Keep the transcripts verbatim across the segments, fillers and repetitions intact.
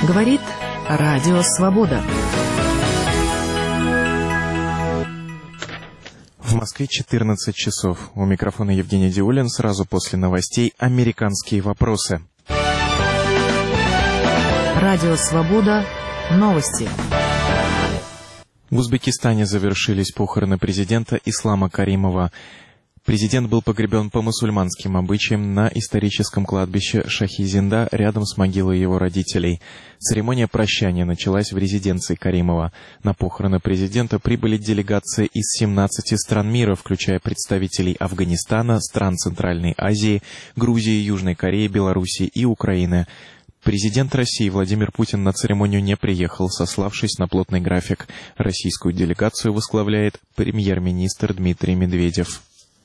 Говорит Радио Свобода. В Москве четырнадцать часов. У микрофона Евгений Диулин. Сразу после новостей «Американские вопросы». Радио Свобода. Новости. В Узбекистане завершились похороны президента Ислама Каримова. Президент был погребен по мусульманским обычаям на историческом кладбище Шахи-Зинда рядом с могилой его родителей. Церемония прощания началась в резиденции Каримова. На похороны президента прибыли делегации из семнадцати стран мира, включая представителей Афганистана, стран Центральной Азии, Грузии, Южной Кореи, Белоруссии и Украины. Президент России Владимир Путин на церемонию не приехал, сославшись на плотный график. Российскую делегацию возглавляет премьер-министр Дмитрий Медведев.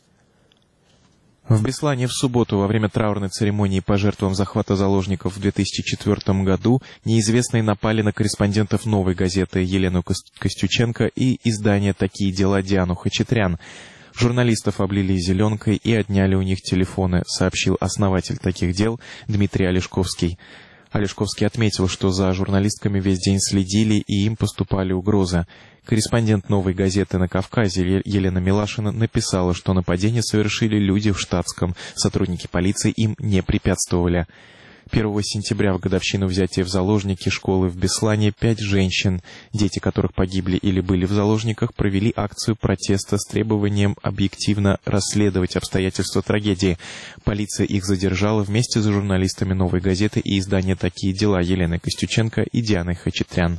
В Беслане в субботу во время траурной церемонии по жертвам захвата заложников в две тысячи четвёртом году неизвестные напали на корреспондентов «Новой газеты» Елену Костюченко и издания «Такие дела» Диану Хачатрян. Журналистов облили зеленкой и отняли у них телефоны, сообщил основатель «Таких дел» Дмитрий Олешковский. Олешковский отметил, что за журналистками весь день следили и им поступали угрозы. Корреспондент «Новой газеты» на Кавказе Елена Милашина написала, что нападение совершили люди в штатском, сотрудники полиции им не препятствовали. первого сентября в годовщину взятия в заложники школы в Беслане пять женщин, дети которых погибли или были в заложниках, провели акцию протеста с требованием объективно расследовать обстоятельства трагедии. Полиция их задержала вместе с журналистами «Новой газеты» и издания «Такие дела» Еленой Костюченко и Дианой Хачатрян.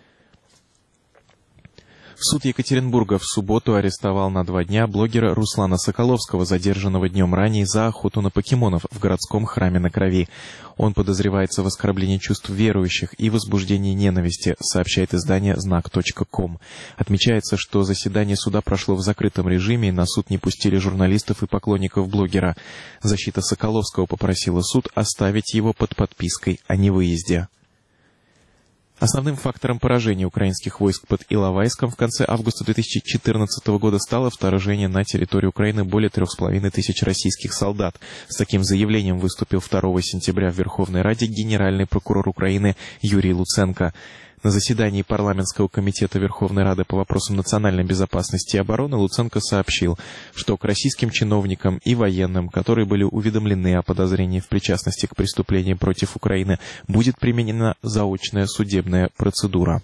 Суд Екатеринбурга в субботу арестовал на два дня блогера Руслана Соколовского, задержанного днем ранее за охоту на покемонов в городском храме на Крови. Он подозревается в оскорблении чувств верующих и возбуждении ненависти, сообщает издание знак точка ком. Отмечается, что заседание суда прошло в закрытом режиме, и на суд не пустили журналистов и поклонников блогера. Защита Соколовского попросила суд оставить его под подпиской о невыезде. Основным фактором поражения украинских войск под Иловайском в конце августа две тысячи четырнадцатого года стало вторжение на территорию Украины более трех с половиной тысяч российских солдат. С таким заявлением выступил второго сентября в Верховной Раде генеральный прокурор Украины Юрий Луценко. На заседании парламентского комитета Верховной Рады по вопросам национальной безопасности и обороны Луценко сообщил, что к российским чиновникам и военным, которые были уведомлены о подозрении в причастности к преступлениям против Украины, будет применена заочная судебная процедура.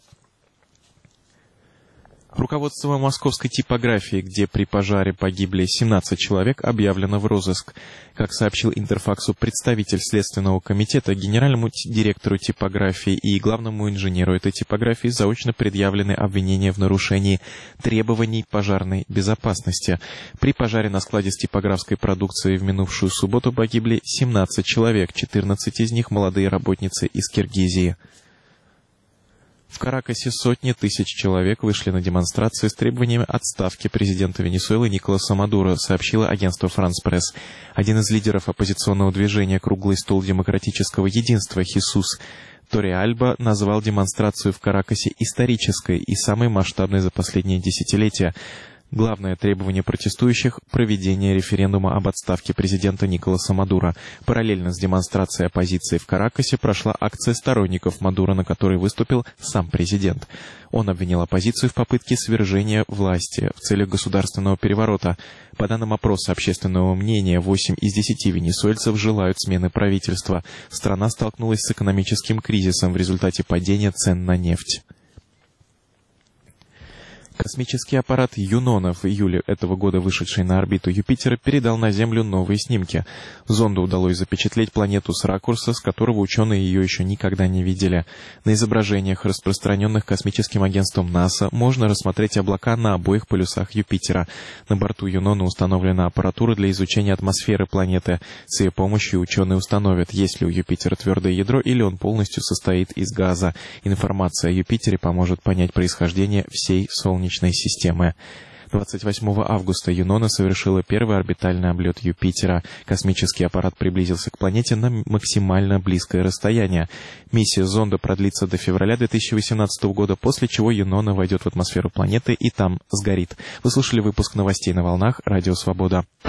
Руководство московской типографии, где при пожаре погибли семнадцать человек, объявлено в розыск. Как сообщил Интерфаксу представитель Следственного комитета, генеральному директору типографии и главному инженеру этой типографии заочно предъявлены обвинения в нарушении требований пожарной безопасности. При пожаре на складе с типографской продукцией в минувшую субботу погибли семнадцать человек, четырнадцать из них молодые работницы из Киргизии. В Каракасе сотни тысяч человек вышли на демонстрации с требованиями отставки президента Венесуэлы Николаса Мадуро, сообщило агентство «Франс Пресс». Один из лидеров оппозиционного движения «Круглый стол демократического единства» Хисус Торреальба назвал демонстрацию в Каракасе исторической и самой масштабной за последние десятилетия. Главное требование протестующих – проведение референдума об отставке президента Николаса Мадуро. Параллельно с демонстрацией оппозиции в Каракасе прошла акция сторонников Мадуро, на которой выступил сам президент. Он обвинил оппозицию в попытке свержения власти в целях государственного переворота. По данным опроса общественного мнения, восемь из десяти венесуэльцев желают смены правительства. Страна столкнулась с экономическим кризисом в результате падения цен на нефть. Космический аппарат «Юнона», в июле этого года вышедший на орбиту Юпитера, передал на Землю новые снимки. Зонду удалось запечатлеть планету с ракурса, с которого ученые ее еще никогда не видели. На изображениях, распространенных космическим агентством НАСА, можно рассмотреть облака на обоих полюсах Юпитера. На борту «Юнона» установлена аппаратура для изучения атмосферы планеты. С ее помощью ученые установят, есть ли у Юпитера твердое ядро или он полностью состоит из газа. Информация о Юпитере поможет понять происхождение всей Солнечной системы. двадцать восьмого августа Юнона совершила первый орбитальный облет Юпитера. Космический аппарат приблизился к планете на максимально близкое расстояние. Миссия зонда продлится до февраля две тысячи восемнадцатого года, после чего Юнона войдет в атмосферу планеты и там сгорит. Вы слушали выпуск новостей на волнах Радио Свобода.